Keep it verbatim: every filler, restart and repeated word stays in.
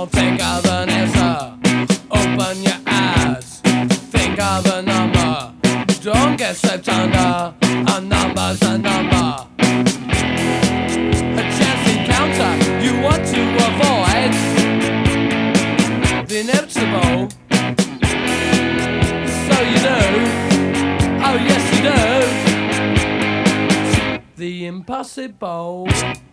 Don't think of an answer, open your eyes. Think of a number, don't get swept under. A number's a number. A chance encounter you want to avoid. The inevitable, so you do. Oh yes you do. The impossible.